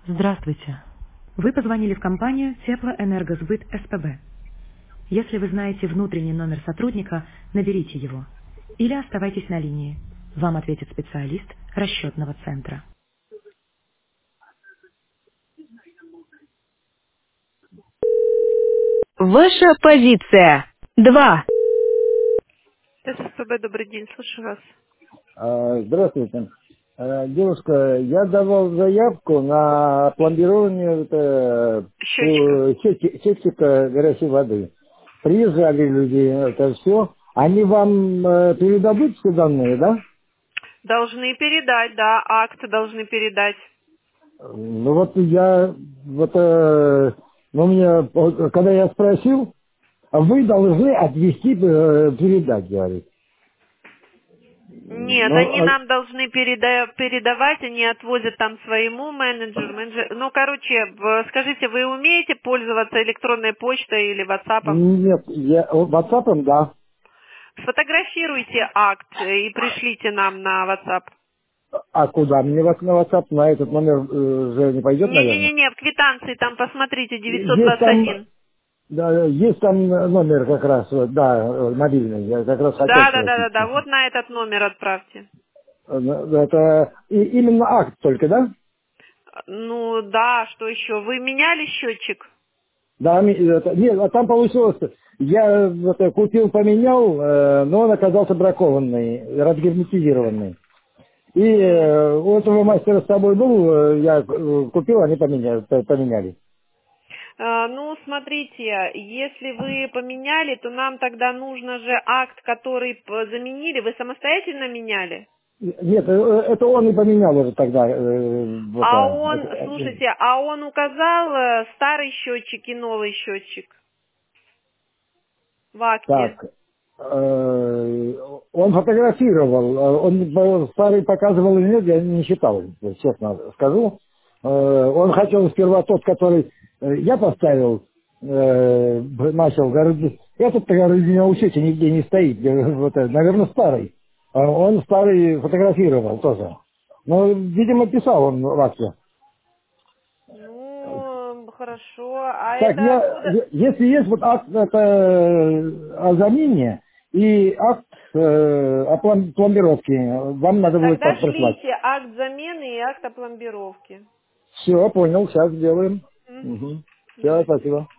Здравствуйте. Вы позвонили в компанию Теплоэнергосбыт СПБ. Если вы знаете внутренний номер сотрудника, наберите его. Или оставайтесь на линии. Вам ответит специалист расчетного центра. Ваша позиция. 2. СПБ, добрый день, слушаю вас. Здравствуйте. Девушка, я давал заявку на пломбирование Счетчика. сетчика горячей воды. Приезжали люди, это все. Они вам передадут все данные, да? Должны передать, да, акт должны передать. Ну вот я, ну мне, когда я спросил, вы должны отвезти, передать, говорит. Нет, Ну, они нам должны передавать, они отвозят там своему менеджеру. Ну, короче, скажите, вы умеете пользоваться электронной почтой или WhatsApp? нет, я, WhatsApp, да. Сфотографируйте акт и пришлите нам на WhatsApp. А куда? Мне вас на WhatsApp на этот номер уже не пойдет, наверное? Не-не-не, в квитанции там посмотрите Есть там, 921. да, есть там номер как раз, да, мобильный. Я как раз хотел спросить. Да, вот на этот номер отправьте. Это именно акт только, да? Ну да, что еще? Вы меняли счетчик? Да, нет, а там получилось, я купил, поменял, но он оказался бракованный, разгерметизированный. И у этого мастера с тобой был, я купил, они поменяли. Ну, смотрите, если вы поменяли, то нам тогда нужно же акт, который заменили. Вы самостоятельно меняли? Нет, это он и поменял уже тогда. Слушайте, а он указал старый счетчик и новый счетчик в акте? Так, он фотографировал, он старый показывал или нет, я не считал, честно скажу. Он хотел сперва тот, который я поставил, начал, говорит, этот, говорит, у меня у сети нигде не стоит, наверное, старый. Он старый фотографировал тоже. Но, видимо, писал он в акте. Ну, хорошо. А Так, это откуда? если есть вот акт это, о замене и акт о пломбировке, вам надо будет Тогда прислать. шлите акт замены и акт о пломбировке. Все, понял, сейчас сделаем. Угу. Угу. Все, Давайте. спасибо.